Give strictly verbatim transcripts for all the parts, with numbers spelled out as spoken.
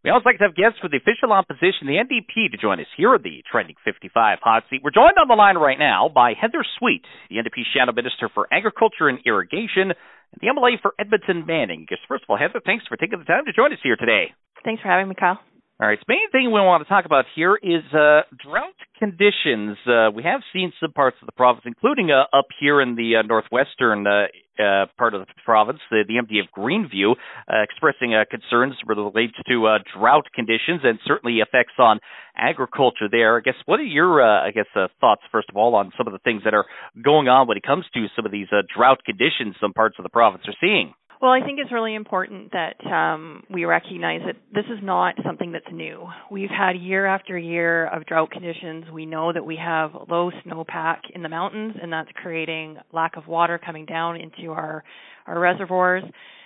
We always like to have guests with the official opposition, the N D P, to join us here at the Trending fifty-five hot seat. We're joined on the line right now by Heather Sweet, the N D P Shadow Minister for Agriculture and Irrigation, and the M L A for Edmonton Manning. First of all, Heather, thanks for taking the time to join us here today. Thanks for having me, Kyle. All right, so the main thing we want to talk about here is uh, drought conditions. Uh, we have seen some parts of the province, including uh, up here in the uh, northwestern uh, uh, part of the province, the, the M D of Greenview, uh, expressing uh, concerns related to uh, drought conditions and certainly effects on agriculture there. I guess, what are your, uh, I guess, uh, thoughts, first of all, on some of the things that are going on when it comes to some of these uh, drought conditions some parts of the province are seeing? Well, I think it's really important that um, we recognize that this is not something that's new. We've had year after year of drought conditions. We know that we have low snowpack in the mountains, and that's creating lack of water coming down into our, our reservoirs.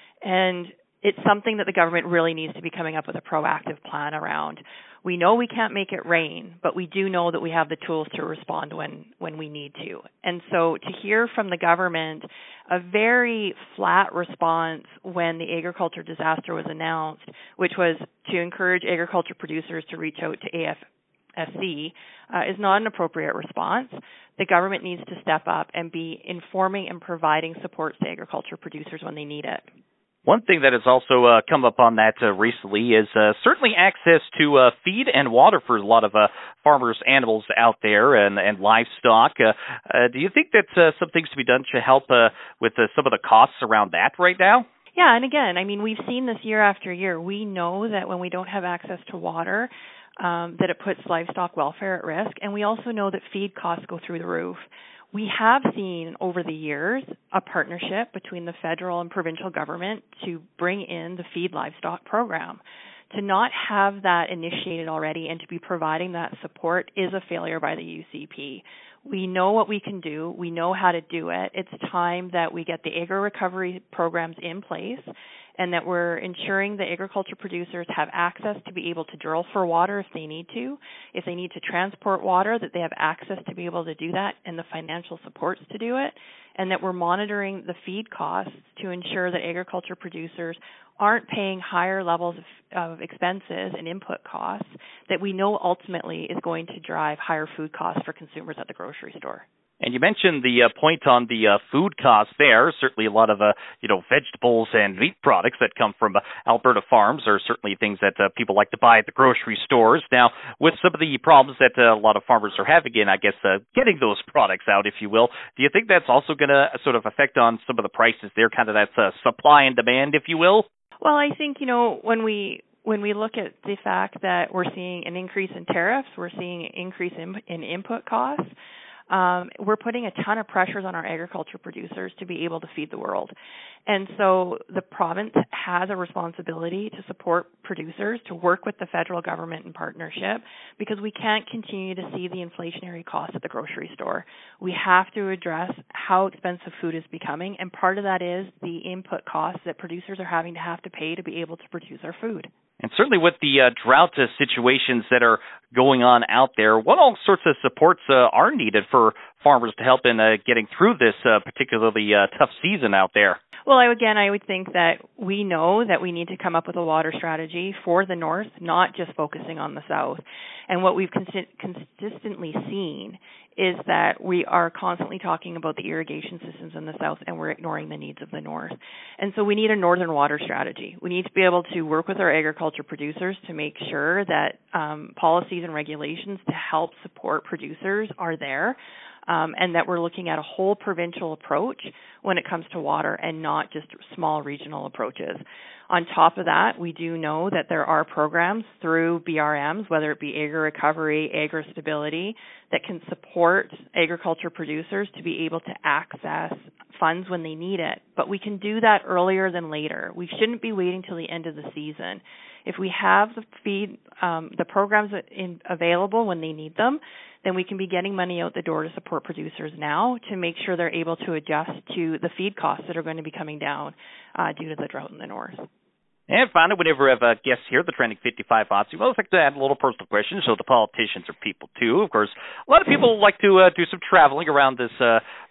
And it's something that the government really needs to be coming up with a proactive plan around. We know we can't make it rain, but we do know that we have the tools to respond when, when we need to. And so to hear from the government a very flat response when the agriculture disaster was announced, which was to encourage agriculture producers to reach out to A F S C, uh, is not an appropriate response. The government needs to step up and be informing and providing supports to agriculture producers when they need it. One thing that has also uh, come up on that uh, recently is uh, certainly access to uh, feed and water for a lot of uh, farmers' animals out there and, and livestock. Uh, uh, do you think that uh, some things to be done to help uh, with uh, some of the costs around that right now? Yeah, and again, I mean, we've seen this year after year. We know that when we don't have access to water, um, that it puts livestock welfare at risk, and we also know that feed costs go through the roof. We have seen over the years a partnership between the federal and provincial government to bring in the Feed Livestock program. To not have that initiated already and to be providing that support is a failure by the U C P. We know what we can do. We know how to do it. It's time that we get the agri-recovery programs in place and that we're ensuring the agriculture producers have access to be able to drill for water if they need to. If they need to transport water, that they have access to be able to do that and the financial supports to do it, and that we're monitoring the feed costs to ensure that agriculture producers aren't paying higher levels of, of expenses and input costs that we know ultimately is going to drive higher food costs for consumers at the grocery store. And you mentioned the uh, point on the uh, food costs there. Certainly a lot of, uh, you know, vegetables and meat products that come from uh, Alberta farms are certainly things that uh, people like to buy at the grocery stores. Now, with some of the problems that uh, a lot of farmers are having in, I guess, uh, getting those products out, if you will, do you think that's also going to sort of affect on some of the prices there, kind of that uh, supply and demand, if you will? Well, I think, you know, when we when we look at the fact that we're seeing an increase in tariffs, we're seeing an increase in, in input costs, Um, we're putting a ton of pressures on our agriculture producers to be able to feed the world. And so the province has a responsibility to support producers, to work with the federal government in partnership, because we can't continue to see the inflationary costs at the grocery store. We have to address how expensive food is becoming, and part of that is the input costs that producers are having to have to pay to be able to produce our food. And certainly with the uh, drought uh, situations that are going on out there, what all sorts of supports uh, are needed for farmers to help in uh, getting through this uh, particularly uh, tough season out there? Well, I, again, I would think that we know that we need to come up with a water strategy for the north, not just focusing on the south. And what we've consi- consistently seen is that we are constantly talking about the irrigation systems in the south and we're ignoring the needs of the north. And so we need a northern water strategy. We need to be able to work with our agriculture producers to make sure that um, policies and regulations to help support producers are there. Um, and that we're looking at a whole provincial approach when it comes to water and not just small regional approaches. On top of that, we do know that there are programs through B R Ms, whether it be agri-recovery, agri-stability, that can support agriculture producers to be able to access funds when they need it. But we can do that earlier than later. We shouldn't be waiting till the end of the season. If we have the feed, um, the programs in, available when they need them, then we can be getting money out the door to support producers now to make sure they're able to adjust to the feed costs that are going to be coming down uh, due to the drought in the north. And finally, whenever we have a guest here, the Trending fifty-five hot seat, well, I'd like to add a little personal question. So the politicians are people too. Of course, a lot of people like to uh, do some traveling around this uh,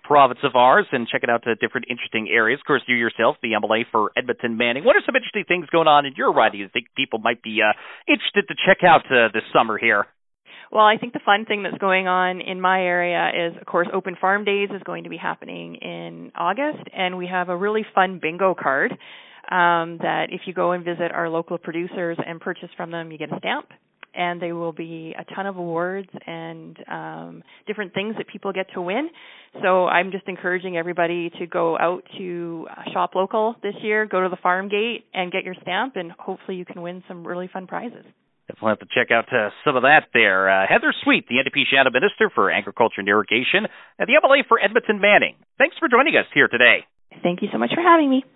province of ours and checking out uh, different interesting areas. Of course, you yourself, the M L A for Edmonton Manning. What are some interesting things going on in your riding you think people might be uh, interested to check out uh, this summer here? Well, I think the fun thing that's going on in my area is, of course, Open Farm Days is going to be happening in August, and we have a really fun bingo card um, that if you go and visit our local producers and purchase from them, you get a stamp, and there will be a ton of awards and um, different things that people get to win. So I'm just encouraging everybody to go out to uh, shop local this year, go to the farm gate and get your stamp, and hopefully you can win some really fun prizes. Definitely have to check out uh, some of that there. Uh, Heather Sweet, the N D P Shannon Minister for Agriculture and Irrigation, and the M L A for Edmonton Manning. Thanks for joining us here today. Thank you so much for having me.